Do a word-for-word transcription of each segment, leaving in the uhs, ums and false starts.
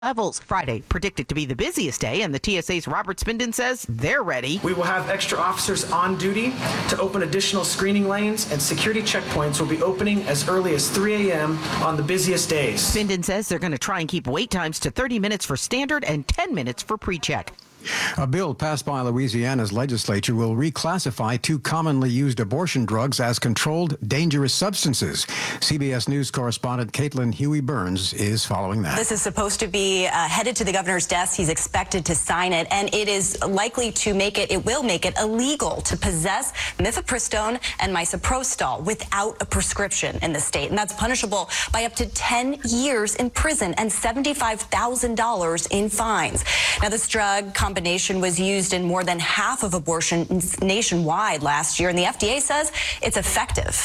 Levels Friday predicted to be the busiest day, and the T S A's Robert Spindon says they're ready. We will have extra officers on duty to open additional screening lanes, and security checkpoints will be opening as early as three a.m. on the busiest days. Spindon says they're going to try and keep wait times to thirty minutes for standard and ten minutes for pre-check. A bill passed by Louisiana's legislature will reclassify two commonly used abortion drugs as controlled dangerous substances. C B S News correspondent Caitlin Huey-Burns is following that. This is supposed to be uh, headed to the governor's desk. He's expected to sign it, and it is likely to make it, it will make it illegal to possess mifepristone and misoprostol without a prescription in the state. And that's punishable by up to ten years in prison and seventy-five thousand dollars in fines. Now, this drug combination was used in more than half of abortions nationwide last year, and the F D A says it's effective.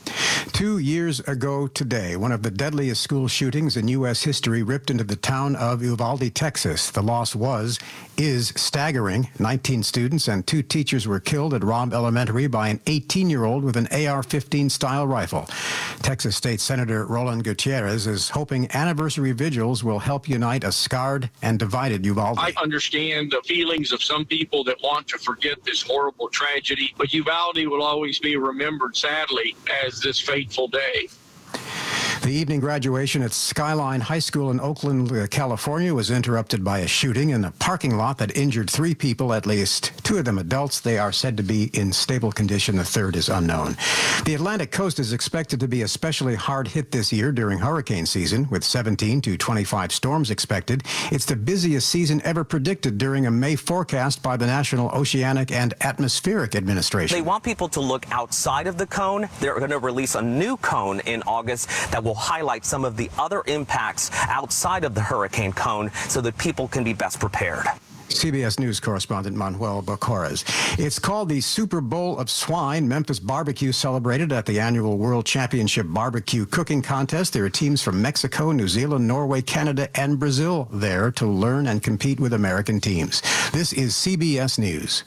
Two years ago today, one of the deadliest school shootings in U S history ripped into the town of Uvalde, Texas. The loss was, is staggering. nineteen students and two teachers were killed at Robb Elementary by an eighteen-year-old with an A R fifteen style rifle. Texas State Senator Roland Gutierrez is hoping anniversary vigils will help unite a scarred and divided Uvalde. I understand the feelings of some people that want to forget this horrible tragedy, but Uvalde will always be remembered, sadly, as this fateful day. The evening graduation at Skyline High School in Oakland, California was interrupted by a shooting in a parking lot that injured three people, at least two of them adults. They are said to be in stable condition. The third is unknown. The Atlantic coast is expected to be especially hard hit this year during hurricane season, with seventeen to twenty-five storms expected. It's the busiest season ever predicted during a May forecast by the National Oceanic and Atmospheric Administration. They want people to look outside of the cone. They're going to release a new cone in August that will highlight some of the other impacts outside of the hurricane cone so that people can be best prepared. C B S News correspondent Manuel Bocores. It's called the Super Bowl of Swine. Memphis Barbecue celebrated at the annual World Championship Barbecue Cooking Contest. There are teams from Mexico, New Zealand, Norway, Canada, and Brazil there to learn and compete with American teams. This is C B S News.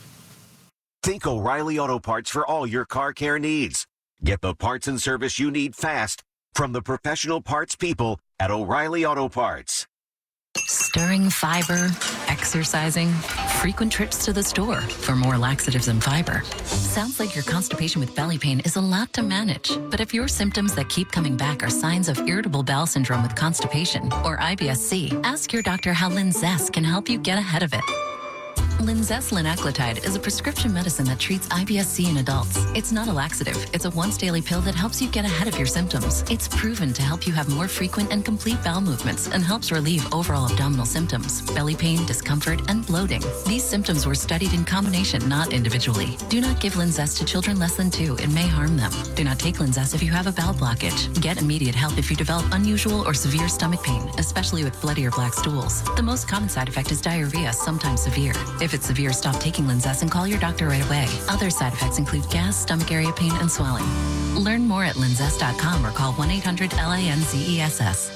Think O'Reilly Auto Parts for all your car care needs. Get the parts and service you need fast from the professional parts people at O'Reilly Auto Parts. Stirring fiber, exercising, frequent trips to the store for more laxatives and fiber. Sounds like your constipation with belly pain is a lot to manage. But if your symptoms that keep coming back are signs of irritable bowel syndrome with constipation or I B S C, ask your doctor how Linzess can help you get ahead of it. Linzess linaclotide is a prescription medicine that treats I B S C in adults. It's not a laxative. It's a once-daily pill that helps you get ahead of your symptoms. It's proven to help you have more frequent and complete bowel movements and helps relieve overall abdominal symptoms, belly pain, discomfort, and bloating. These symptoms were studied in combination, not individually. Do not give Linzess to children less than two. It may harm them. Do not take Linzess if you have a bowel blockage. Get immediate help if you develop unusual or severe stomach pain, especially with bloody or black stools. The most common side effect is diarrhea, sometimes severe. If it's severe, stop taking Linzess and call your doctor right away. Other side effects include gas, stomach area pain, and swelling. Learn more at linzess dot com or call one eight hundred L A N Z E S S.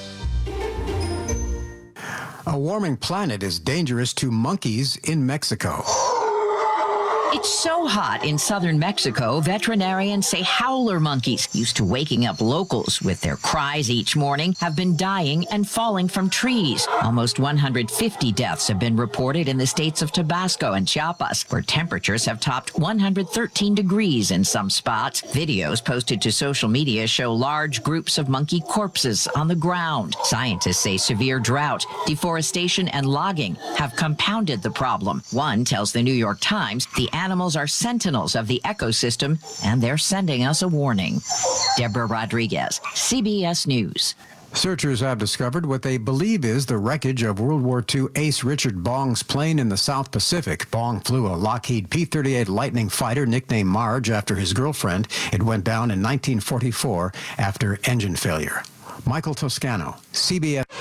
A warming planet is dangerous to monkeys in Mexico. It's so hot in southern Mexico, veterinarians say howler monkeys, used to waking up locals with their cries each morning, have been dying and falling from trees. Almost one hundred fifty deaths have been reported in the states of Tabasco and Chiapas, where temperatures have topped one hundred thirteen degrees in some spots. Videos posted to social media show large groups of monkey corpses on the ground. Scientists say severe drought, deforestation, and logging have compounded the problem. One tells the New York Times the animals are sentinels of the ecosystem, and they're sending us a warning. Deborah Rodriguez, C B S News. Searchers have discovered what they believe is the wreckage of World War Two ace Richard Bong's plane in the South Pacific. Bong flew a Lockheed P thirty-eight Lightning fighter nicknamed Marge after his girlfriend. It went down in nineteen forty-four after engine failure. Michael Toscano, C B S.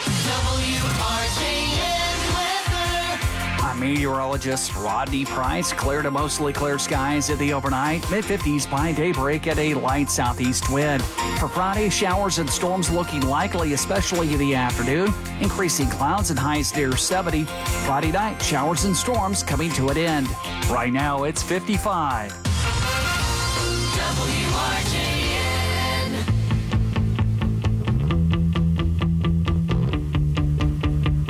Meteorologist Rodney Price. Clear to mostly clear skies in the overnight. mid fifties by daybreak at a light southeast wind. For Friday, showers and storms looking likely, especially in the afternoon. Increasing clouds and highs near seventy. Friday night, showers and storms coming to an end. Right now, it's fifty-five. W R J N.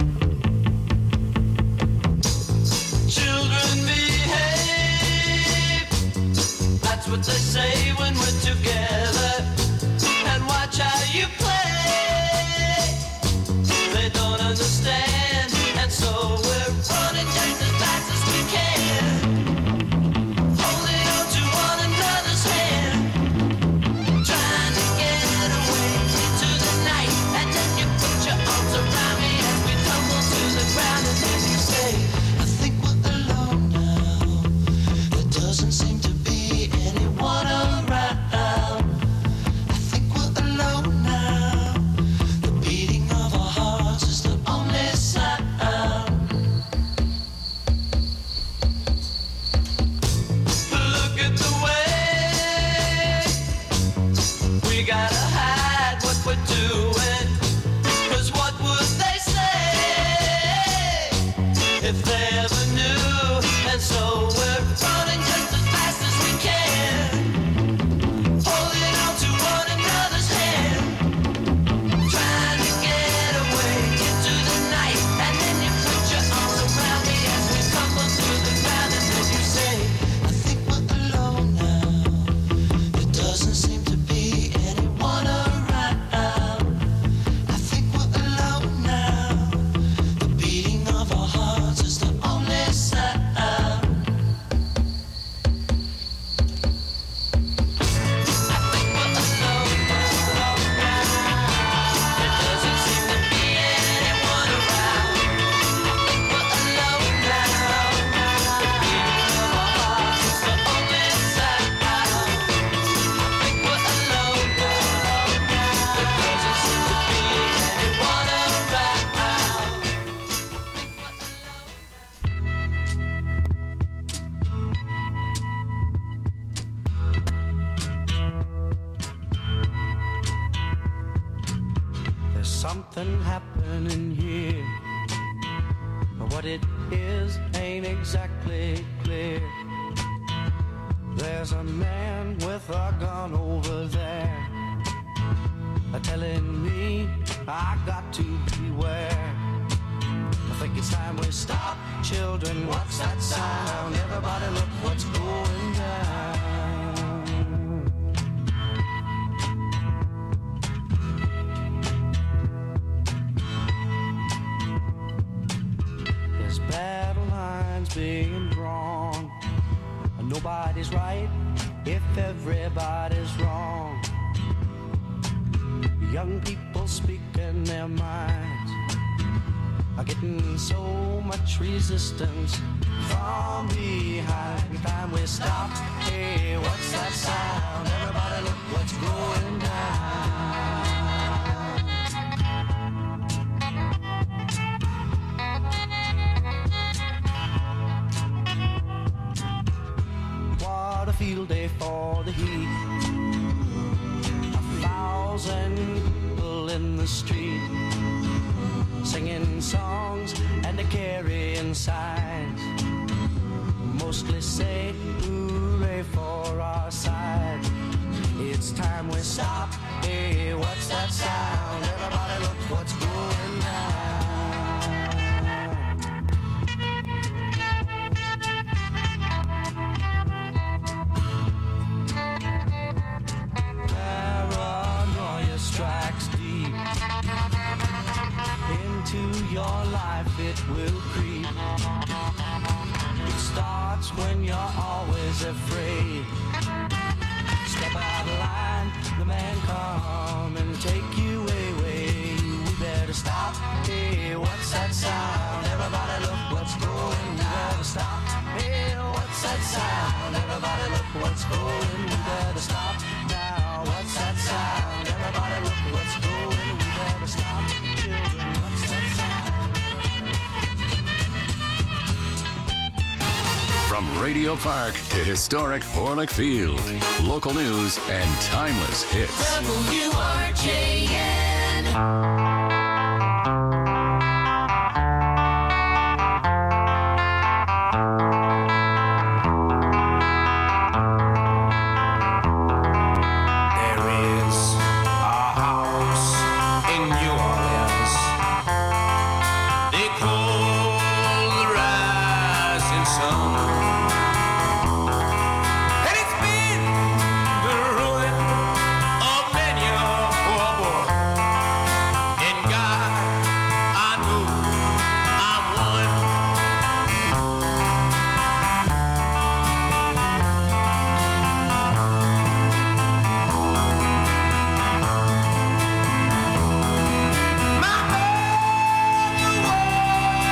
so we're running just as fast as we can, holding on to one another's hand, trying to get away into the night. And then you put your arms around me as we tumble through the ground, and then you say, I think we're alone now. There doesn't seem to be anyone around. I think we're alone now. The beating of our hearts is the only sound. There's something happening here, but what it is ain't exactly clear. There's a man with a gun over there, telling me I got to beware. I think it's time we stop, children. What's that sound? Everybody look what's going down. There's battle lines being drawn. Nobody's right if everybody's wrong. Young people speaking their minds are getting so much resistance from behind. Time we stop. Hey, what's that sound? Everybody look what's going down. What a field day for the heat. A thousand people in the street, singing songs and a carrying signs, mostly say hooray for our side. It's time we stop. Hey, what's that sound? Everybody look what's going down. Paranoia strikes deep into your life, it will creep. It starts when you're always afraid. Step out of line, the man come and take you away. We better stop. Hey, what's that sound? Everybody look what's going. We better stop. Hey, what's that sound? Everybody look what's going. We better stop now. What's that sound? Everybody look what's going. We better stop. Children, what's that sound? From Radio Park to historic Orlick Field, local news and timeless hits. W R J N. There is a house in New Orleans they call the Rising Sun. And it's been the ruin of many a poor boy. And God, I know I'm one. My mother was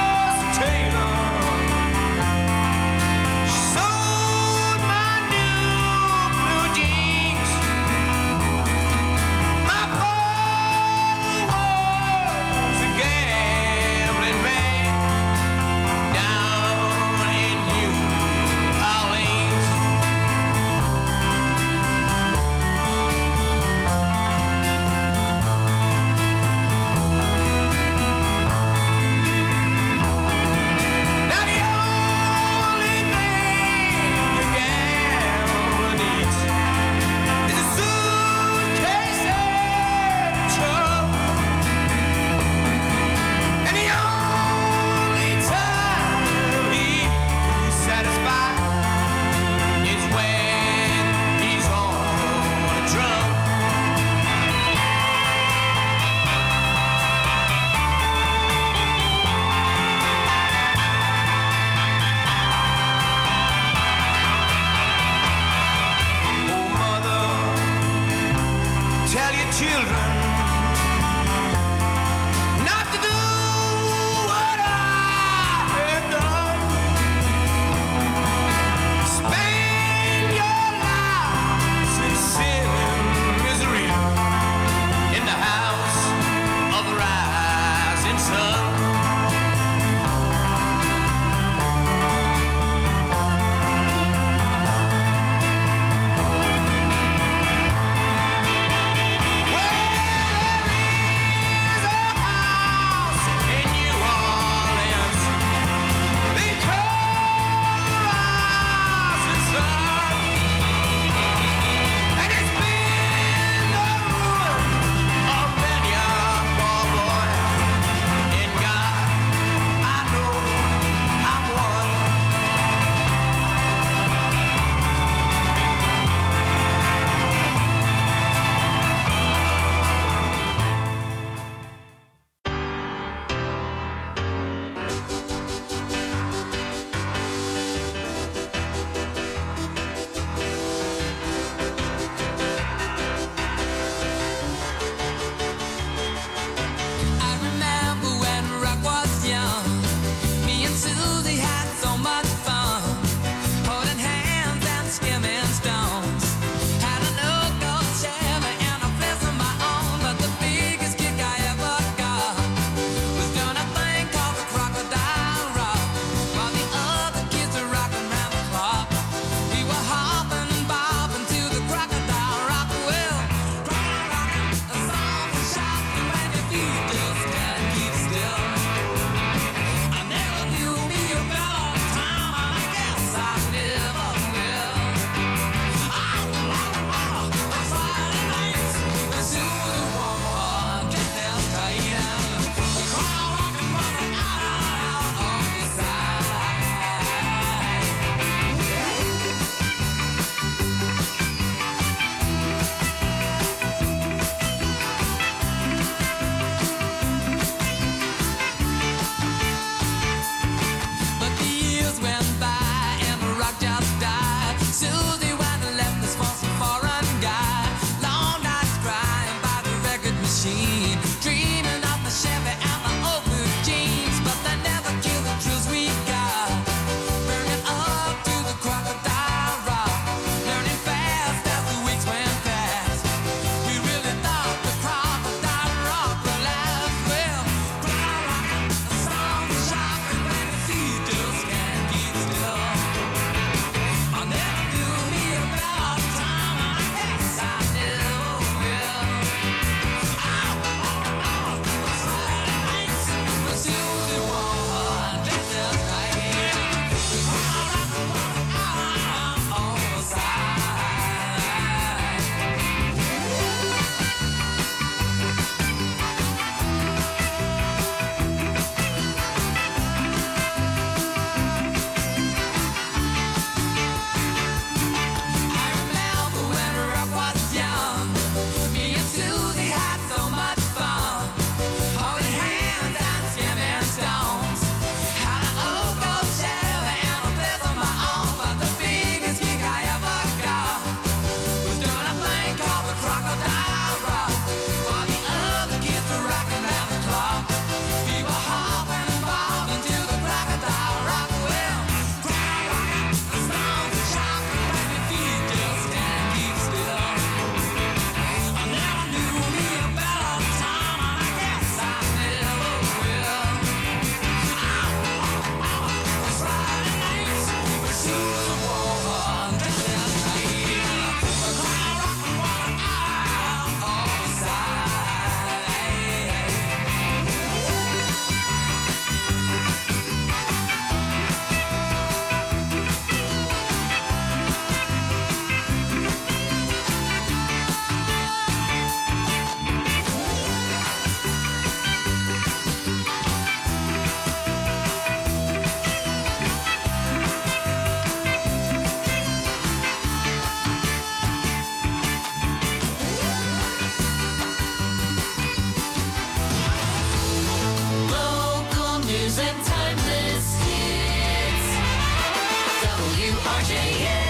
news and timeless hits. W R J N.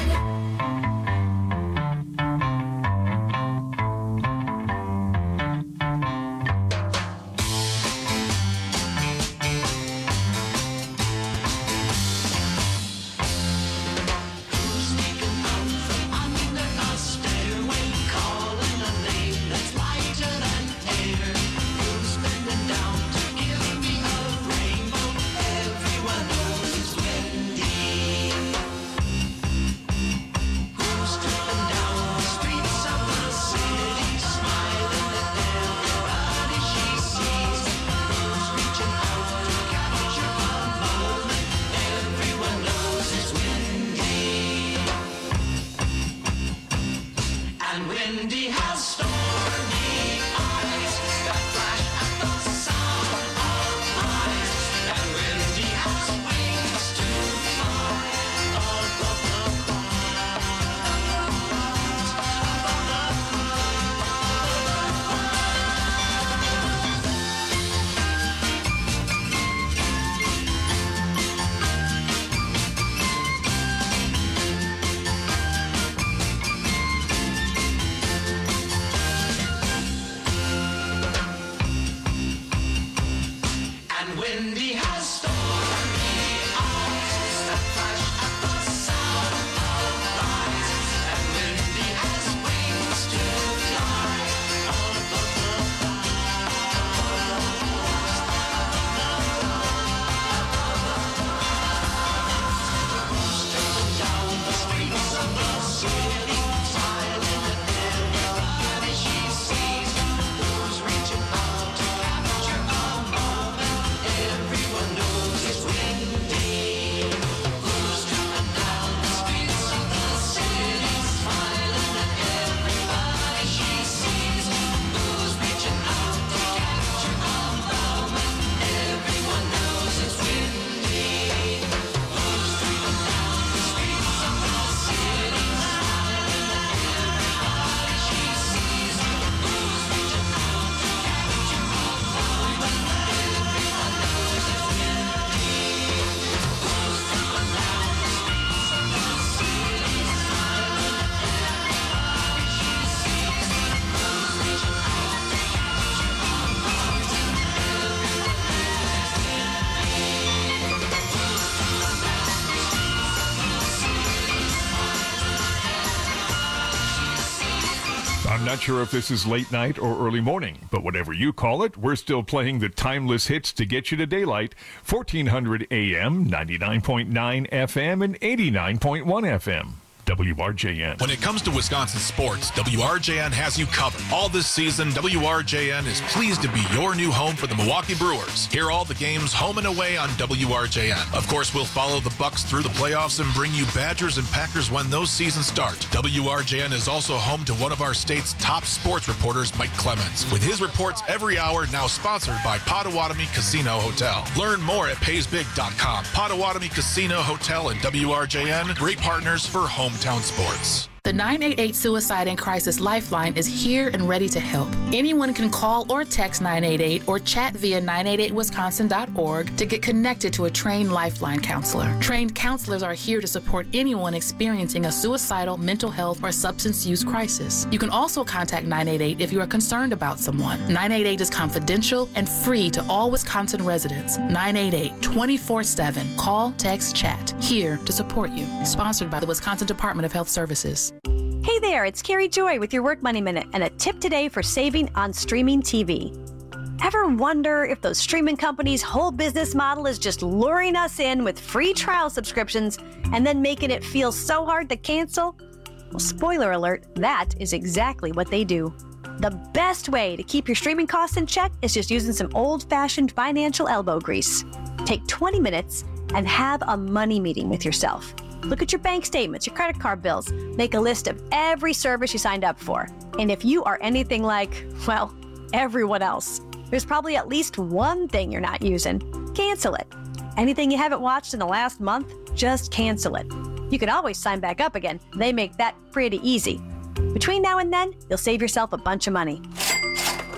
Not sure if this is late night or early morning, but whatever you call it, we're still playing the timeless hits to get you to daylight. fourteen hundred A M, ninety-nine point nine F M, and eighty-nine point one F M. W R J N. When it comes to Wisconsin sports, W R J N has you covered. All this season, W R J N is pleased to be your new home for the Milwaukee Brewers. Hear all the games home and away on W R J N. Of course, we'll follow the Bucks through the playoffs and bring you Badgers and Packers when those seasons start. W R J N is also home to one of our state's top sports reporters, Mike Clemens, with his reports every hour, now sponsored by Potawatomi Casino Hotel. Learn more at pays big dot com. Potawatomi Casino Hotel and W R J N, great partners for hometown sports. The nine eight eight Suicide and Crisis Lifeline is here and ready to help. Anyone can call or text nine eight eight or chat via nine eight eight wisconsin dot org to get connected to a trained Lifeline counselor. Trained counselors are here to support anyone experiencing a suicidal, mental health, or substance use crisis. You can also contact nine eight eight if you are concerned about someone. nine eight eight is confidential and free to all Wisconsin residents. nine eight eight, twenty-four seven. Call, text, chat. Here to support you. Sponsored by the Wisconsin Department of Health Services. Hey there, it's Carrie Joy with your Work Money Minute and a tip today for saving on streaming T V. Ever wonder if those streaming companies' whole business model is just luring us in with free trial subscriptions and then making it feel so hard to cancel? Well, spoiler alert, that is exactly what they do. The best way to keep your streaming costs in check is just using some old-fashioned financial elbow grease. Take twenty minutes and have a money meeting with yourself. Look at your bank statements, your credit card bills. Make a list of every service you signed up for. And if you are anything like, well, everyone else, there's probably at least one thing you're not using. Cancel it. Anything you haven't watched in the last month, just cancel it. You can always sign back up again. They make that pretty easy. Between now and then, you'll save yourself a bunch of money.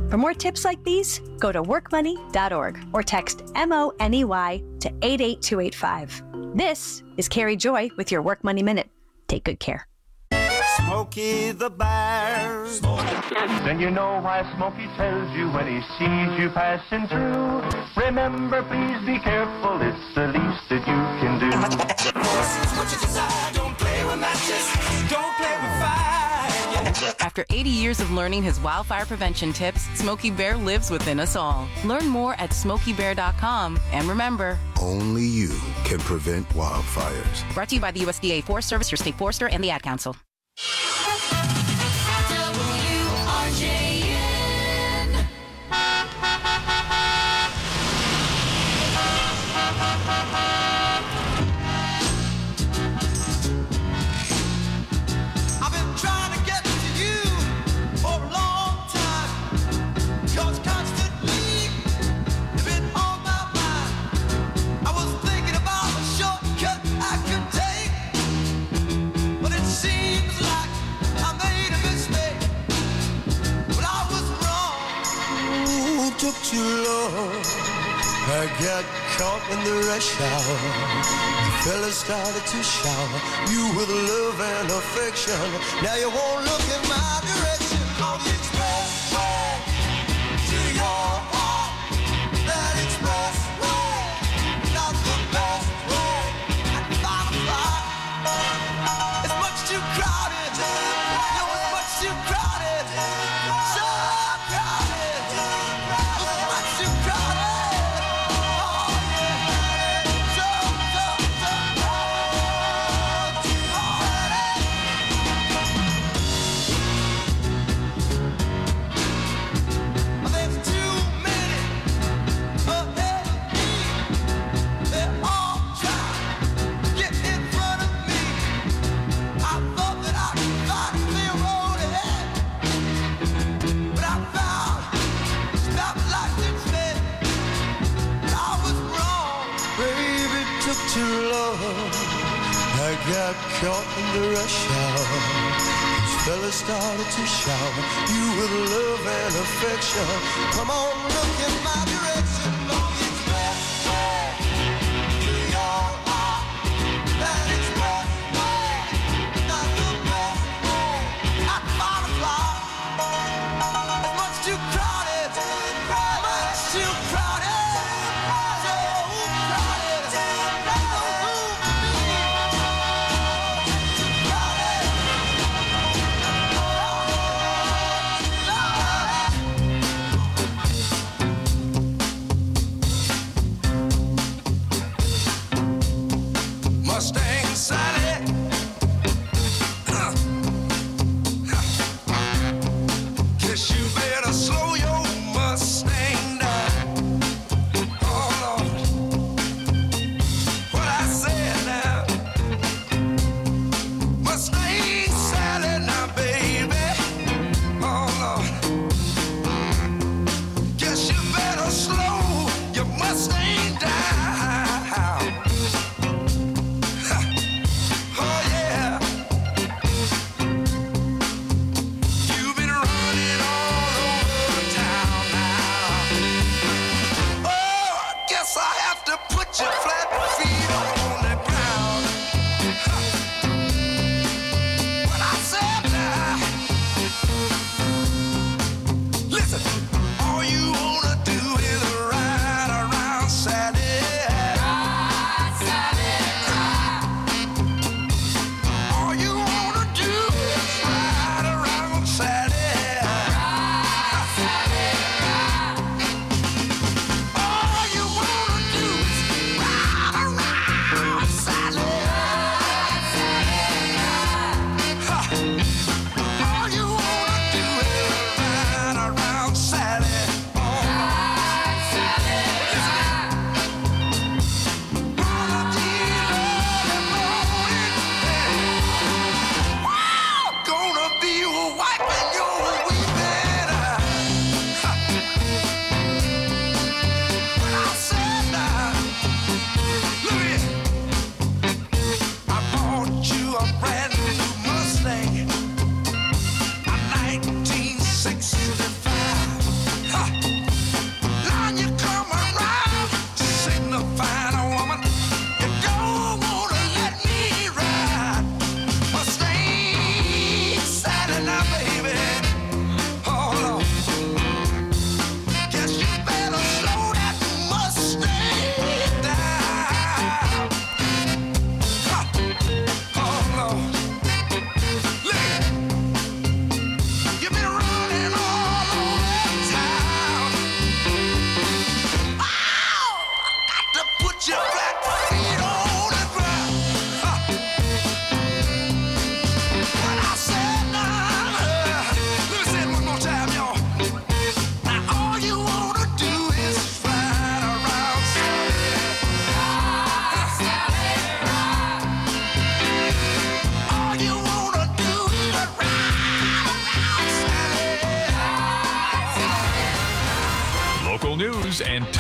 For more tips like these, go to work money dot org or text M O N E Y to eight eight two eight five. This is Carrie Joy with your Work Money Minute. Take good care. Smokey the Bear. Then you know why Smokey tells you when he sees you passing through. Remember, please be careful, it's the least that you can do. What you desire, don't play with matches, don't play with fire. After eighty years of learning his wildfire prevention tips, Smokey Bear lives within us all. Learn more at smokey bear dot com. And remember, only you can prevent wildfires. Brought to you by the U S D A Forest Service, your state forester, and the Ad Council. W R J N. I've been trying to get to you for a long time. 'Cause constantly you've been on my mind. I was thinking about a shortcut I could take, but it seems like I made a mistake. But I was wrong. Ooh, took too long. I got caught in the rush hour. The fella started to shower you with love and affection. Now you won't look in my direction on the expressway to your heart. That expressway, not the best way. I can find a fly. It's much too crowded. No, it's much too crowded. So crowded. It's much too crowded. There's too many ahead of me. They're all trying to get in front of me. I thought that I could find a clear road ahead, but I found stoplights instead. I was wrong, baby, it took too long. I got caught in the rush hour. These fellas started to shower you with love and affection. Come on, look in my direction on the expressway to your heart. That expressway, not the best way. I found a fly. It's much too crowded, much too crowded, so crowded. No room for me. Mustang Sally. Uh. Guess you better slow your Mustang down. Oh Lord, what I said now. Mustang Sally now, baby. Oh Lord, guess you better slow your Mustang down. Oh yeah, you've been running all over town now. Oh, I guess I have to put your flat feet on the ground. What I said now. Listen, all you wanna do is ride around Saturday. Ride Saturday. All you wanna do is ride around Saturday. Ride Saturday. All you wanna do is ride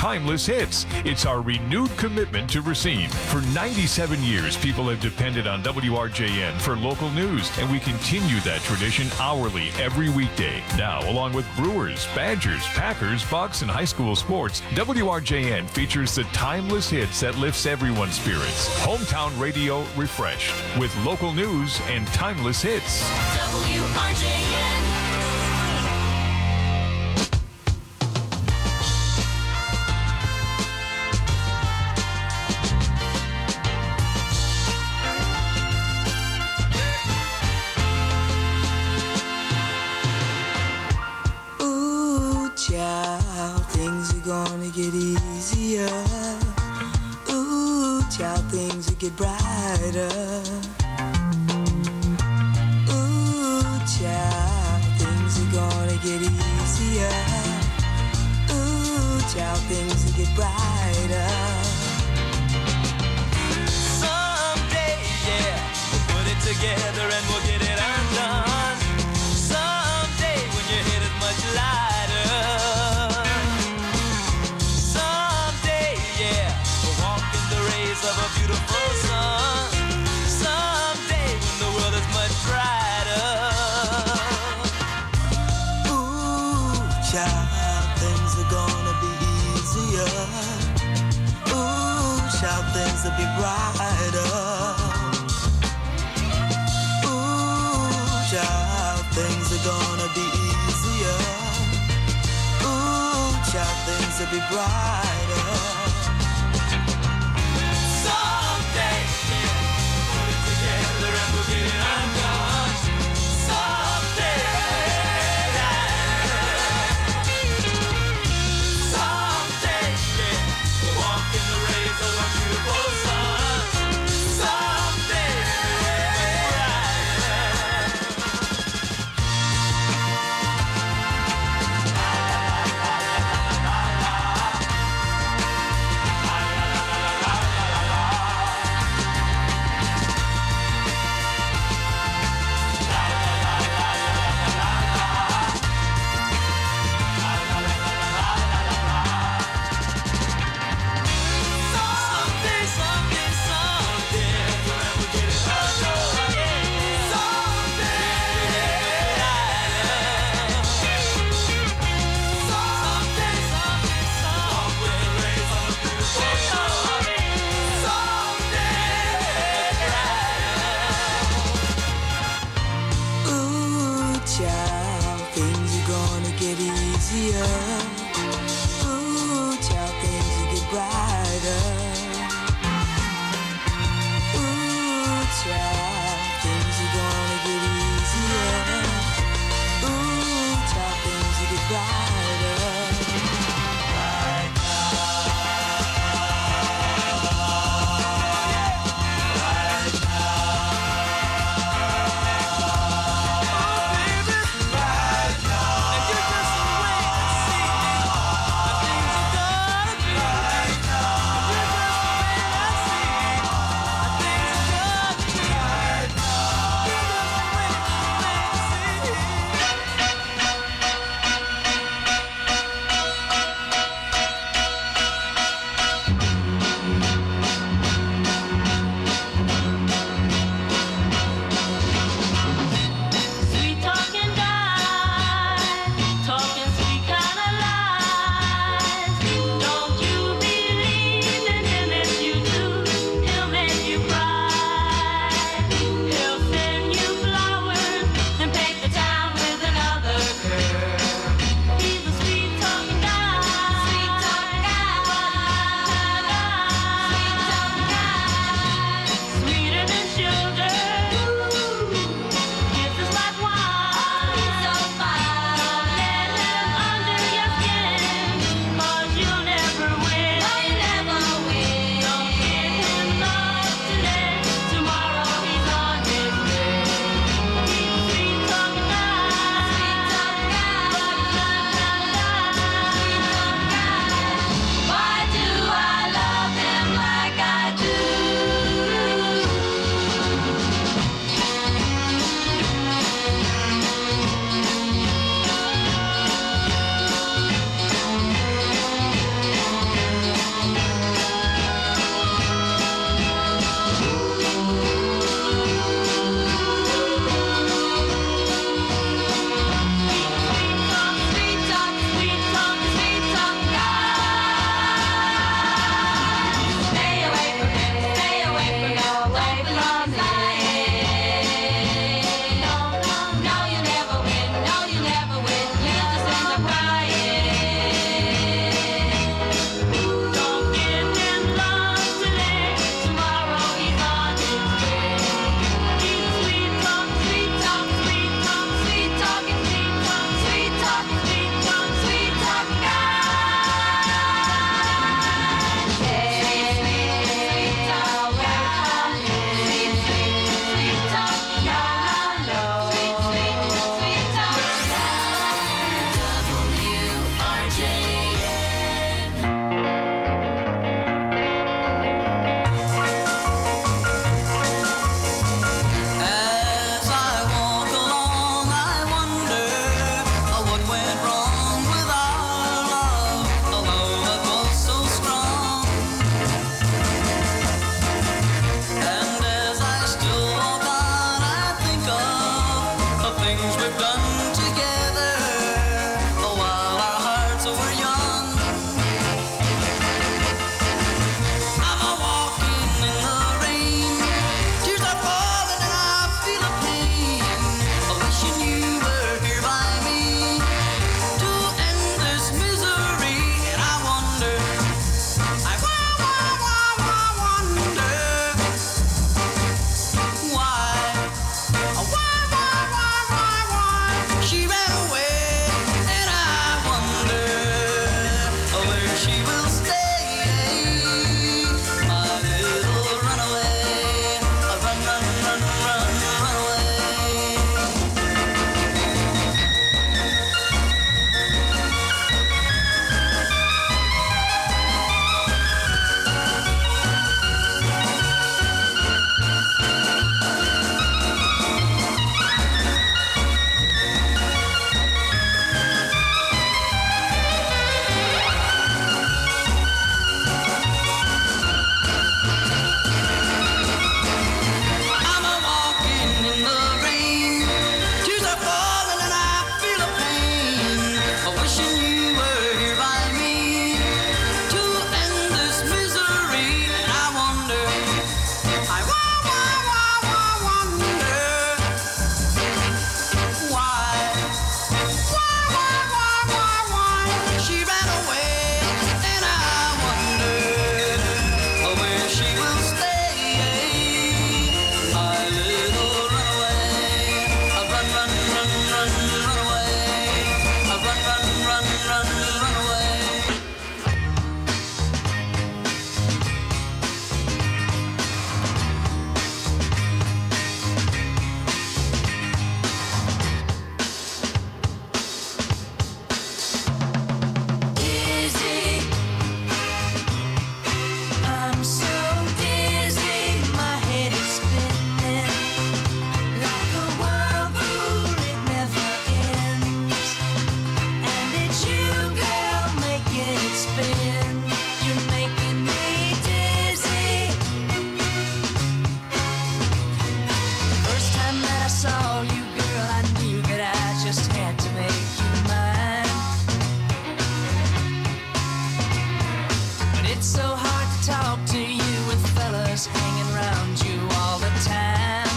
timeless hits. It's our renewed commitment to Racine. For ninety-seven years, people have depended on W R J N for local news, and we continue that tradition hourly every weekday. Now, along with Brewers, Badgers, Packers, Bucks, and high school sports, W R J N features the timeless hits that lifts everyone's spirits. Hometown radio refreshed with local news and timeless hits. W R J N. Ooh, child, things are gonna get easier. Ooh, child, things will get brighter. Ooh, child, things are gonna get easier. Ooh, child, things will get brighter. Someday, yeah, we'll put it together and we'll get it undone. Someday, when your head is much lighter. Someday, yeah, we'll walk in the rays of a beautiful sun. Someday, when the world is much brighter. Ooh, child, things are gonna be easier. Ooh, child, things will be brighter. Ooh, child, things are gonna be easier. Ooh, child, things will be brighter. Someday, put it together and we'll get it undone. Someday, someday, yeah, we'll walk in the rays of a beautiful sun. Someday, someday, someday, someday, we'll get it undone. Someday, someday, someday, rays of a beautiful sun. Someday, ooh, child, things are gonna get easier. Ooh, child, things will get brighter. Ooh, child, things are gonna get easier. Ooh, child, things will get brighter. Right now. I'm so dizzy, my head is spinning like a whirlpool, it never ends. And it's you, girl, making it spin. You're making me dizzy. First time that I saw you, girl, I knew that I just had to make you mine. But it's so hard to talk to you with fellas hanging around you all the time.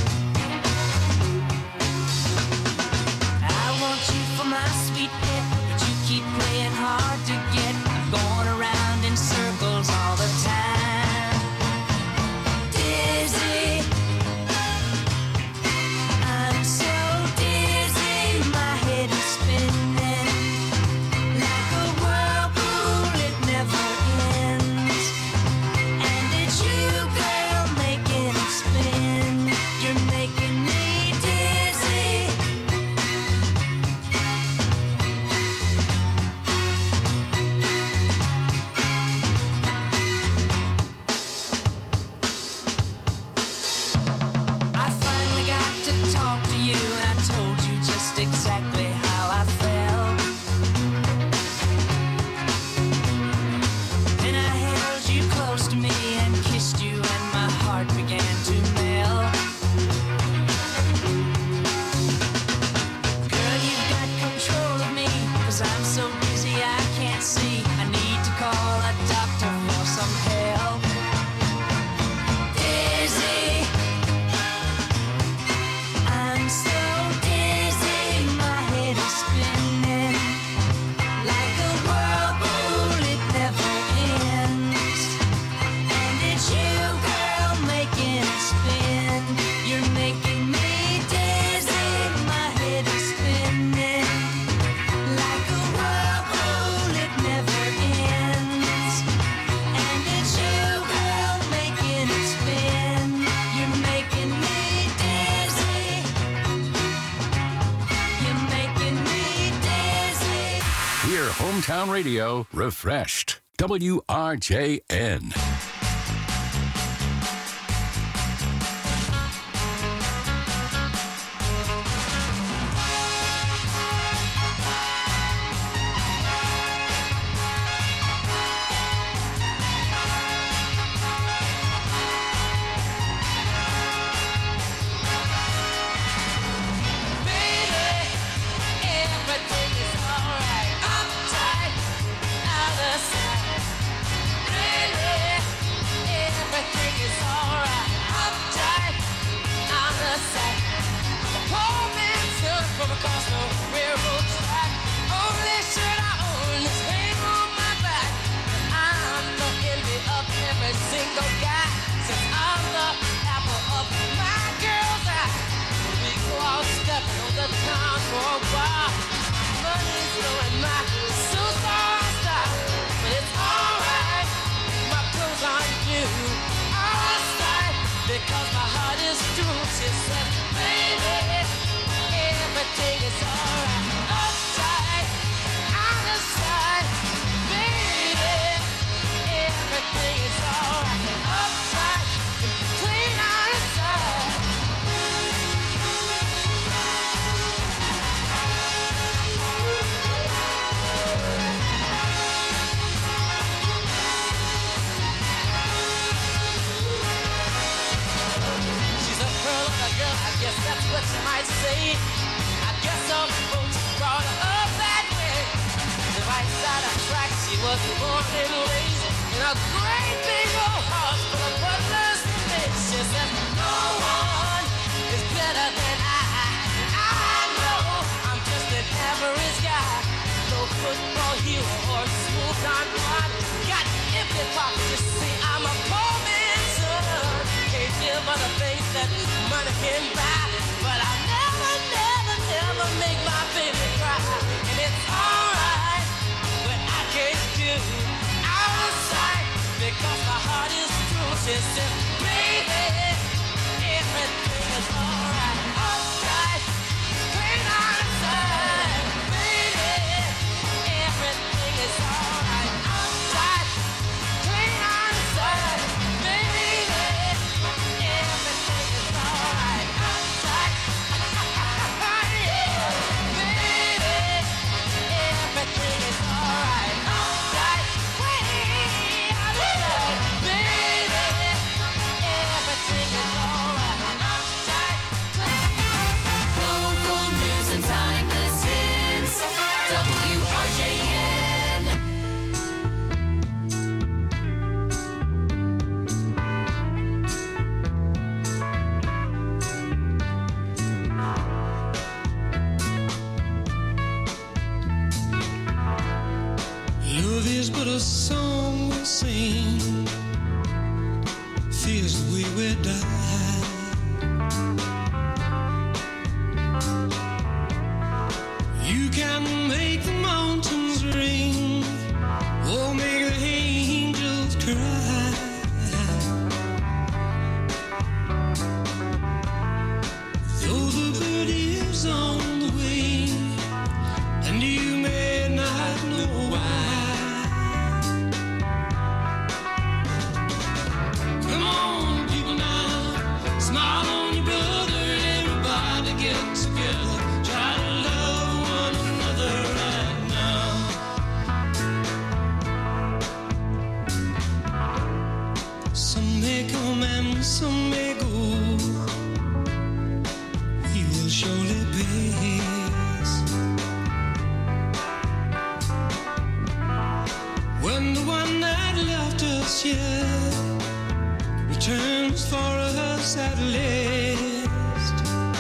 I want you for my sweet pet, but you keep playing hard to get, going around in circles all the time. Dizzy, I'm so dizzy, my head is spinning like a whirlpool, it never ends. And it's you, girl, making it spin. You're making me dizzy. I finally got to talk to you, and I told you just exactly how I felt. Then I held you close to me and kissed you, and my heart began to melt. Girl, you've got control of me, 'cause I'm so dizzy I can't see. I need to call a doctor for some help. Dizzy, I'm so dizzy, my head is spinning like a whirlpool, it never ends. And it's you, girl, making it spin. You're making me dizzy, my head is spinning like a whirlpool, it never ends. And it's you, girl, making it spin. You're making me dizzy. You're making me dizzy. Hear Hometown Radio refreshed. W R J N. Everything is alright. Uptight, out of sight. Really, everything is alright. Uptight, out of sight. The poor man's son from across the railroad track. Only shirt I own is hang on my back. I'm the envy of every single guy. Since I'm the apple of my girl's eye. We go out stepping on the town for a while. Money's blowing my suits on style. But it's alright, my clothes aren't new. Outside, because my heart is true. She said, baby, everything is alright. Upside, out of sight. Baby, everything is alright. Upside, clean out of sight. She's a pearl of a girl, I guess that's what you might say. I guess some folks brought her up that way. The right side of track, she was born and raised in a great big old house full of butler's space. She says, no one is better than I. I know I'm just an average guy. No football hero or smooth on one. Got empty pockets, you see, I'm a poor man's son. Can't give other things that money can buy. But I'll never, never, never make my baby cry. And it's alright when I can't do outside. Because my heart is true. She says, baby, everything is alright. Outside, clean outside. Baby, everything is alright. Outside, clean outside. we die. You can make the mountains ring, or make the angels cry. Though the bird is on the wing, and you may not know why. Come on, people now, smile on your brother, everybody get together, try to love one another right now. Some may come and some may go, we will surely pass. When the one that left us here returns for us at last,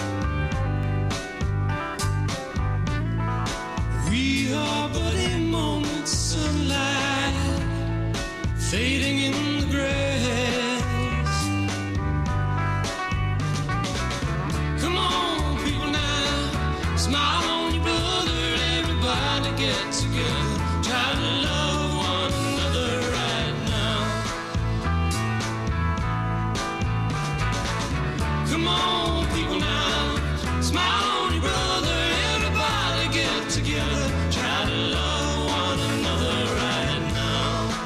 we are but a moment's sunlight fading in the grass. Come on, people now, smile on your brother, everybody get together, try to love one another right now. Come on, people now, smile on your brother, everybody get together, try to love one another right now.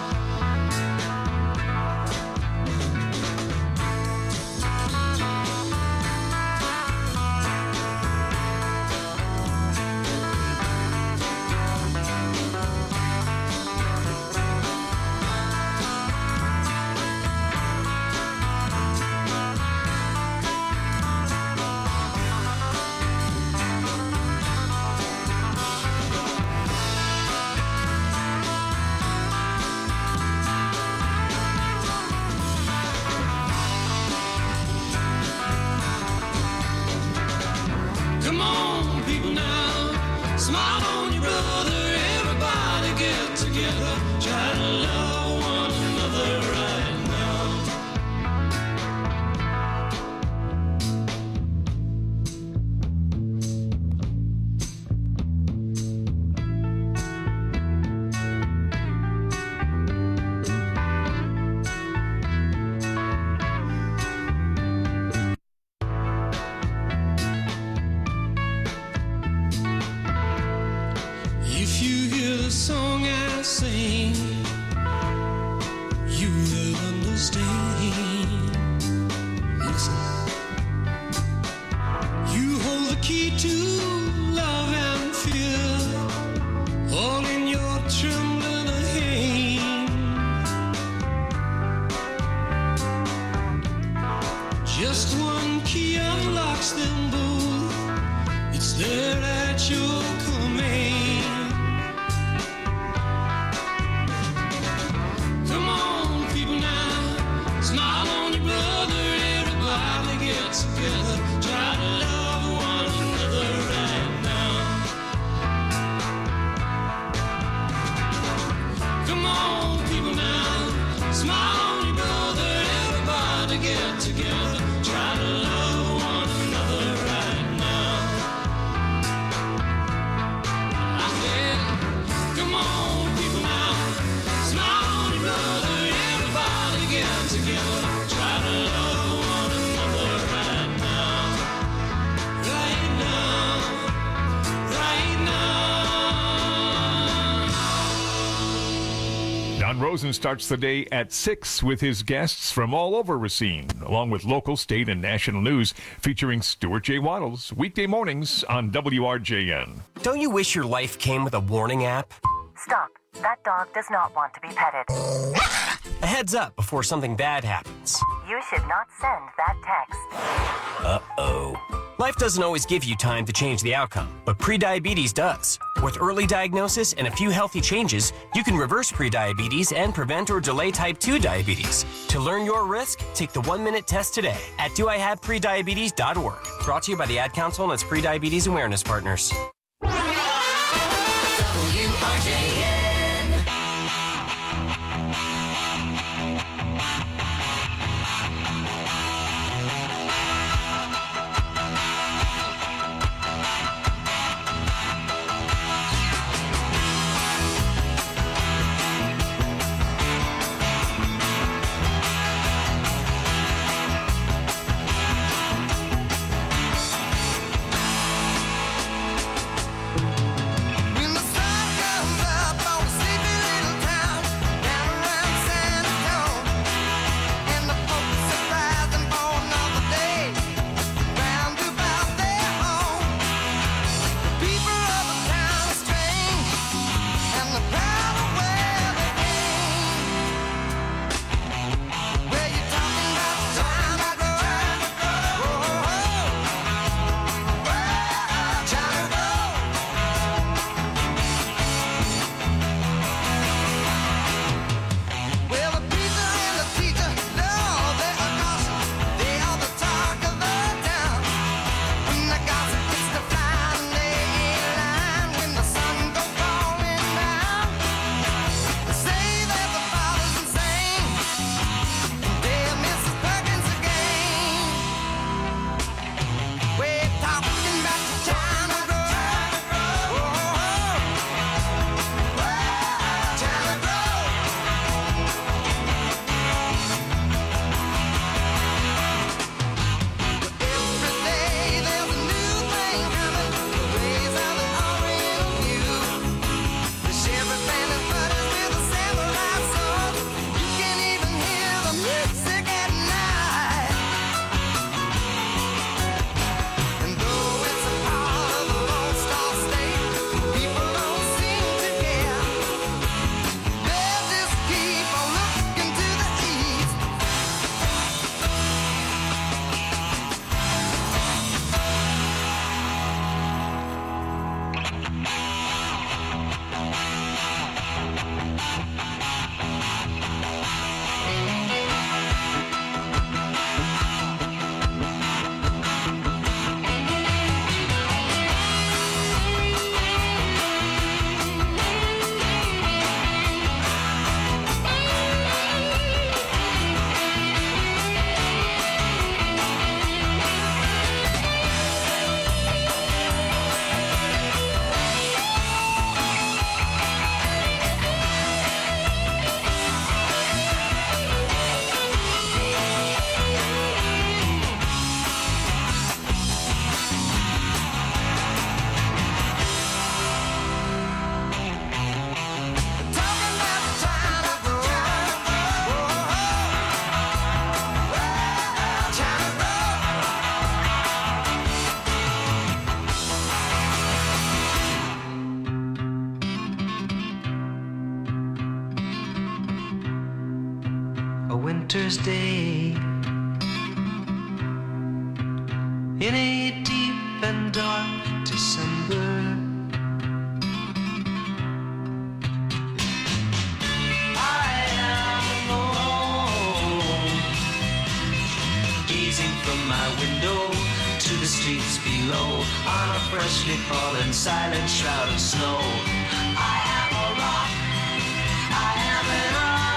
Come on, people now, smile on your brother, everybody get together, try to love one another right now. If you hear the song I sing, you will understand. Listen. You hold the key to love and fear, all in your trembling hand. Just one key unlocks them both, it's there at your command. Come on, people now, smile on your brother, everybody get together, try to love one another right now. Come on, people now, smile on your brother, everybody get together, try to love one another right now. I said, come on, people now, smile on your brother, everybody get together, try to love one another right now. Right now, right now. Don Rosen starts the day at six with his guests from all over Racine, along with local, state, and national news featuring Stuart J. Waddles, weekday mornings on W R J N. Don't you wish your life came with a warning app? Stop. That dog does not want to be petted. A heads up before something bad happens. You should not send that text. Uh-oh. Life doesn't always give you time to change the outcome, but prediabetes does. With early diagnosis and a few healthy changes, you can reverse prediabetes and prevent or delay type two diabetes. To learn your risk, take the one-minute test today at do I have prediabetes dot org. Brought to you by the Ad Council and its Prediabetes Awareness Partners. W R J N. stay in a deep and dark December. I am alone, gazing from my window to the streets below on a freshly fallen silent shroud of snow. I am a rock, I am an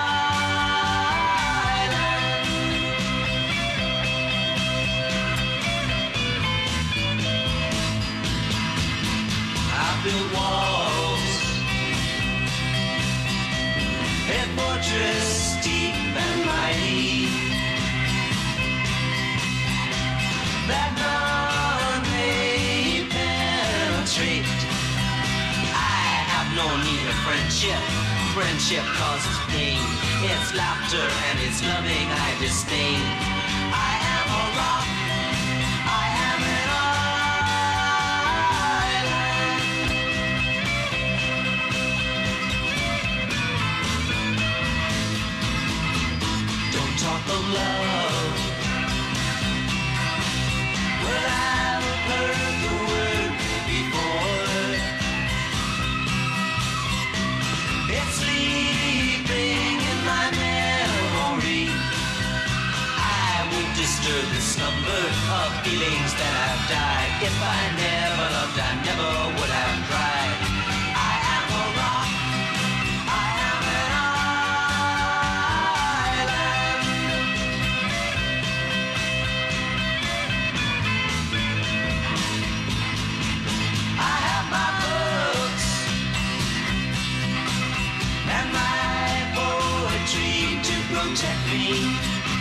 island. I built walls, a fortress deep and mighty, that none may penetrate. I have no need of friendship. Friendship causes pain. It's laughter and it's loving I disdain. I am a rock. I am an island. Don't talk of love. Well, I've heard the word before. It's sleeping in my memory. I won't disturb the slumber of feelings that have died. If I never loved, I never would have cried. I am a rock. I am an island. I have my books and my poetry to protect me.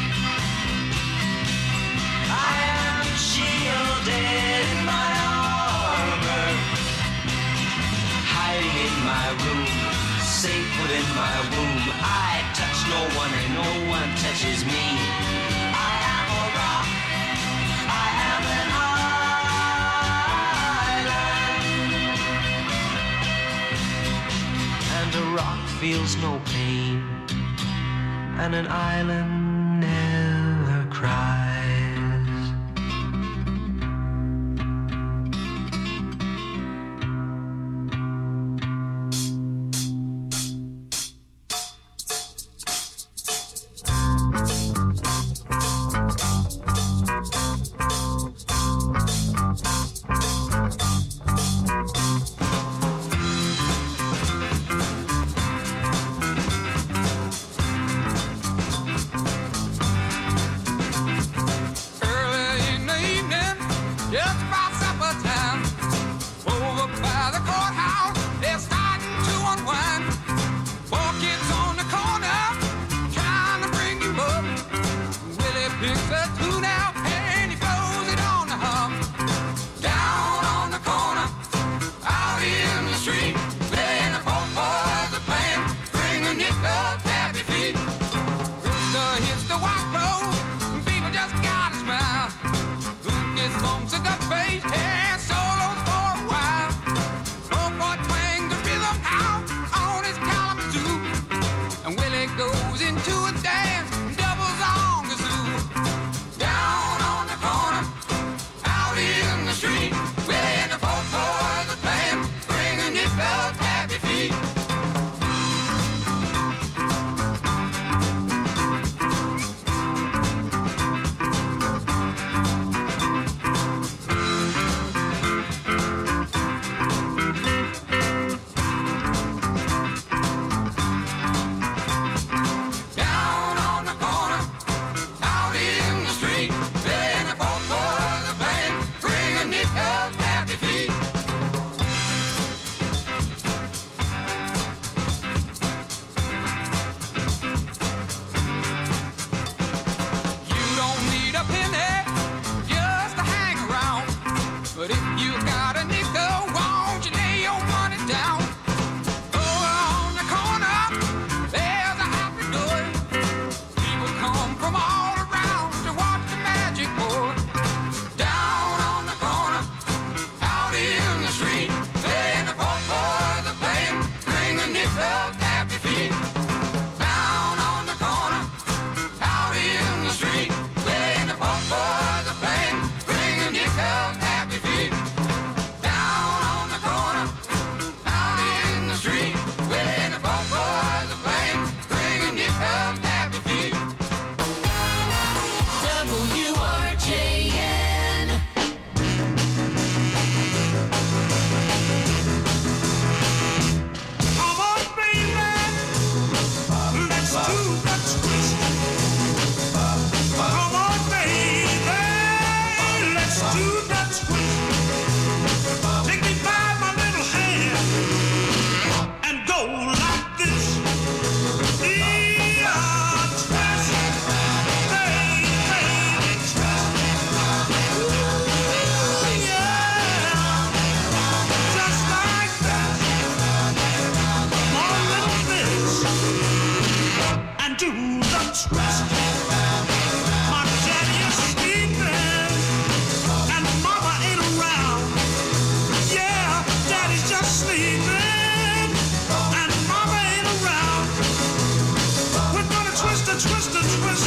I am shielded in my armor, hiding in my room, safe within my womb. I touch no one and no one touches me. I am a rock. I am an island. And a rock feels no pain, and an island never cries.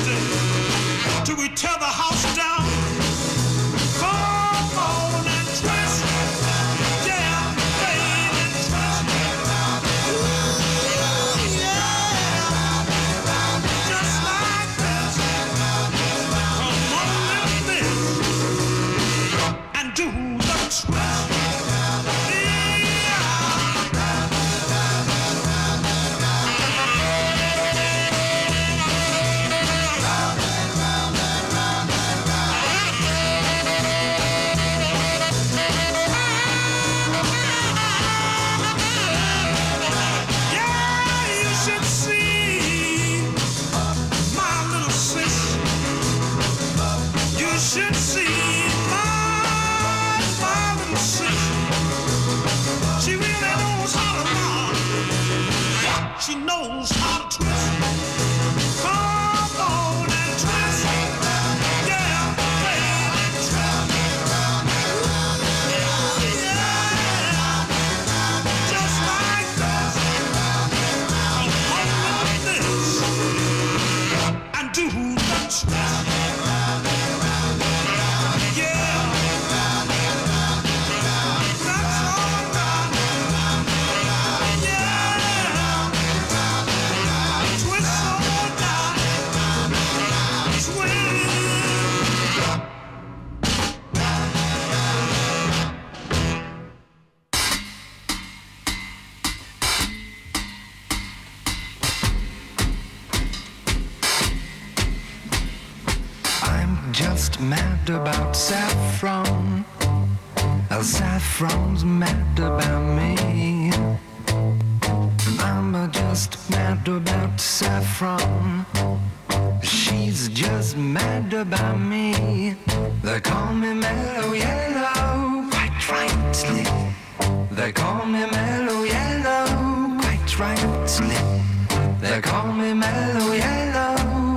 twisted till we tear the house down. Come on and twist, yeah, baby, twist. Ooh, yeah, just like this. Come on and this, and do the twist. Should see my, my little sister. She really knows how to rock. She knows how to twist. Come on and twist. Yeah, baby, twist. Yeah, just like this. Come on with this and do the twist. Just mad about saffron. Uh, saffron's mad about me. I'm uh, just mad about saffron. She's just mad about me. They call me Mellow Yellow, quite rightly. They call me Mellow Yellow, quite rightly. They call me Mellow Yellow.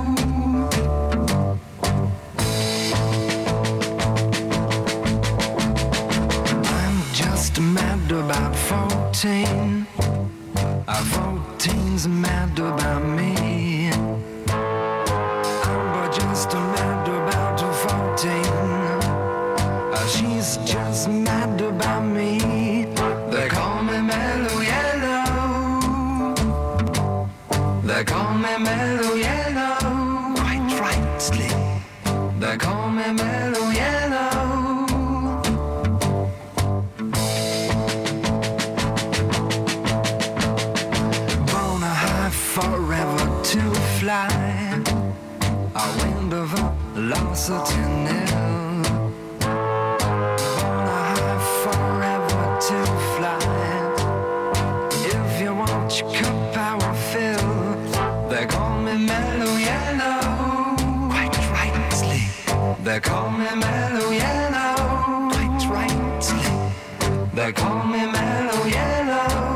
Mad about fourteen. Uh, fourteen's mad about me. I'm just mad about fourteen. Uh, she's just mad about me. They call me Mellow Yellow. They call me Mellow Yellow, quite rightly. They call me Mellow Yellow. Forever to fly, a wind of velocity nil. Born high forever to fly. If you want your cup, I will fill. They call me Mellow Yellow, quite rightly. They call me Mellow Yellow, quite rightly. They call me Mellow Yellow.